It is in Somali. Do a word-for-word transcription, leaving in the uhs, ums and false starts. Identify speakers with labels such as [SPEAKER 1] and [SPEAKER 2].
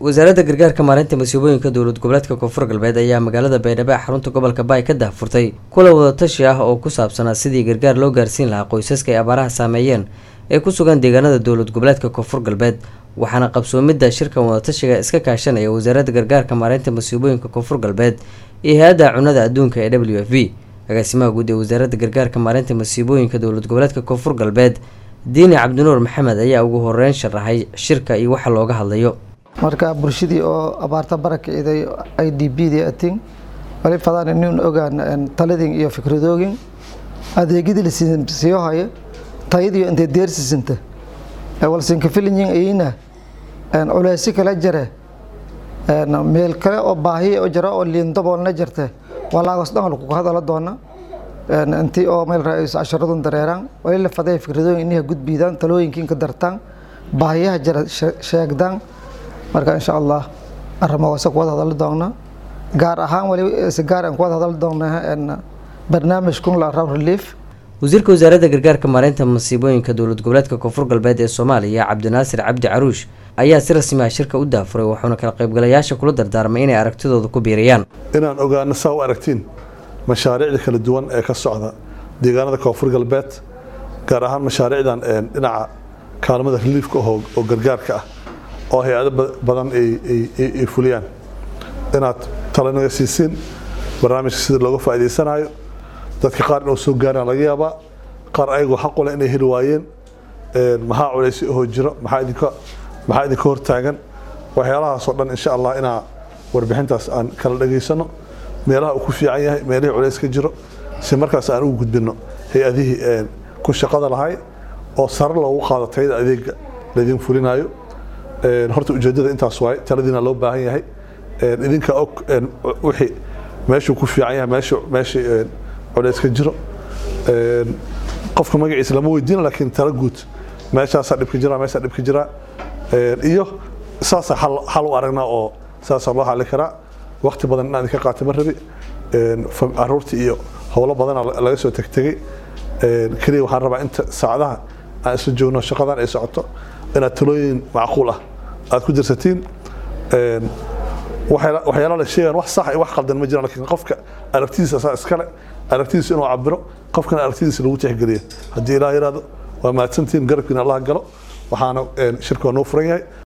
[SPEAKER 1] wasaaradda gargaarka maareynta masiibooyinka dowlad goboleedka koonfur galbeed ayaa magaalada Baydhabo xarunta gobolka Baay ka daahfurtay kulan wada tashi ah oo ku saabsanaa sidii gargaar loo gaarsiin lahaa qoysaska ay abaaraha saameeyeen ee ku sugan deegaanada dowlad goboleedka koonfur galbeed waxaana qabsoomidda shirkan wada tashiga iska kaashanaya wasaaradda gargaarka maareynta masiibooyinka koonfur galbeed iyo hay'adda cunnada adduunka ee W F P agaasimaha guud ee wasaaradda gargaarka maareynta masiibooyinka dowlad goboleedka koonfur galbeed Diini Cabdinuur Maxamed ayaa ugu horeyn sharaxay shirka iyo waxa looga hadlayo
[SPEAKER 2] marka bulshadii oo abaarta barakicday I D P dii atin wali fadaan inuu ogaan taladin iyo fikradoogin adeegyada la siiyo haya tayadiyo inta deersisinta wal sin ka filinyin ayina aan culaysi kala jira aan meel kale oo baahi oo jira oo liin daboolna jirta walaagos dhan ku hadala doona aan intii oo meel raayis casharadun dareeran wali la faday fikradoogin inay gudbidaan talooyinkiin ka dartaan baahiyaha jira sheegdan marka insha Allah arrimo wasaq wada hadal doona gaar ahaan wali si gaar ah wada hadal doona in barnaamijkun la raaw relief
[SPEAKER 1] wasiirka wasaaradda gargaarka maareynta masiibooyinka dowlad goboleedka koonfur galbeed ee Soomaaliya Cabdinaasir Cabdi Caruush ayaa si rasmi ah shirka u daafuray wuxuuna kala qaybgalayaasha kula dardaarmay inay aragtidooda ku biiriyaan
[SPEAKER 3] inaan ogaano soo aragtiin mashaariicda kala duwan ee ka socda deegaanada koonfur galbeed gaar ahaan mashaariicdan dhinaca kaalmada reliefka oo gargaarka ah oo hay'ado badan ay ay fuliyaan inaad talanaga siisin barnaamijka sida looga faa'iideysanayo dadka qaar oo soo gaaraan laga yaabaa qaar ayagu xaq u leh inay heli waayeen ee maxaa culaysi oo jiro maxaa idinka maxaa idinka hor taagan waxyaalahaas oo dhan insha Allah ina warbixintaas aan kala dhageysano meelaha uu ku fiican yahay meelaha culays ka jiro si markaas aan ugu gudbino hay'adihii ee ku shaqada lahay oo sar loogu qaadatay adeega ladin fulinayo ee horta ujeedada intaas waay taladina loo baahan yahay ee idinka og wixii meesha ku fiican yahay meesha meesha culays ka jiro ee qofka magaciisa lama weydiin laakiin tala guud meeshaas dhib ka jira meesha dhib ka jira ee iyo saas hal hal u aragna oo saas loo xalin karaa waqti badan inaan ka qaato ma rabi ee aroorti iyo hawlo badan laga soo tagtagay ee kaliya waxaan rabaa inta saacadaha aan isla joogno shaqadan ay socoto inaad talooyin macquul ah aad ku dirsatiin ee waxyaalo la sheegan wax sax ah wax qaldan ma jiraan laakiin qofka aragtiisa asaas iskale aragtiisa inuu cabiro qofkan aragtiisa lagu tixgeliyo hadii ilaahay yiraahdo waa maadsantiin garabkiina Allah galo waxaana shirka noo furan yahay